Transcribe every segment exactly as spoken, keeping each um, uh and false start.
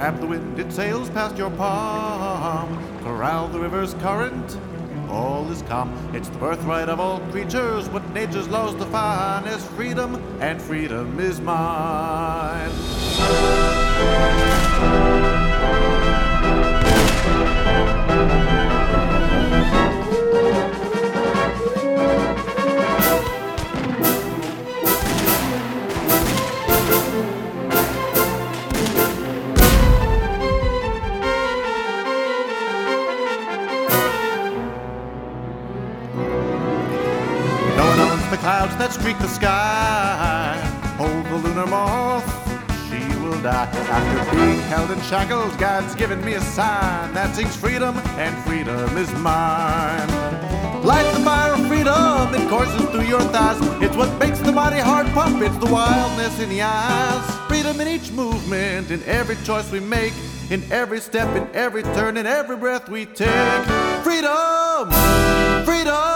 Grab the wind, it sails past your palm. Corral the river's current, all is calm. It's the birthright of all creatures, what nature's laws define as freedom, and freedom is mine. No one owns the clouds that streak the sky. Hold the lunar moth, she will die. After being held in shackles, God's given me a sign that sings freedom, and freedom is mine. Light the fire of freedom, it courses through your thighs. It's what makes the mighty heart pump, it's the wildness in the eyes. Freedom in each movement, in every choice we make, in every step, in every turn, in every breath we take. Freedom! Freedom!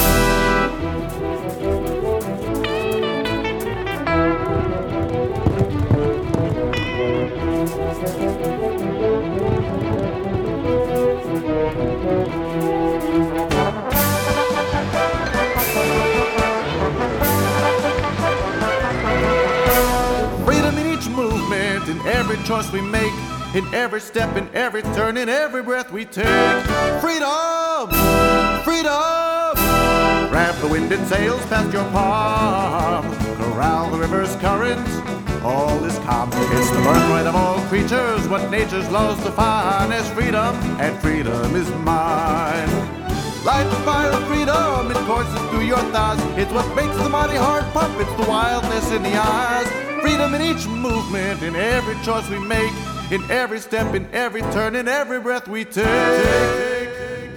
Freedom in each movement, in every choice we make, in every step, in every turn, in every breath we take. Freedom! Freedom! Grab the wind, it sails past your palm. Corral the river's current, all is calm. It's the birthright of all creatures, what nature's laws define as freedom, and freedom is mine. Light the fire of freedom, it courses through your thighs. It's what makes the mighty heart pump, it's the wildness in the eyes. Freedom in each movement, in every choice we make, in every step, in every turn, in every breath we take.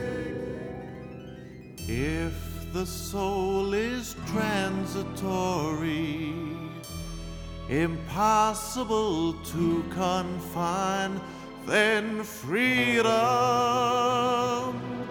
If the soul is transitory, impossible to confine, then freedom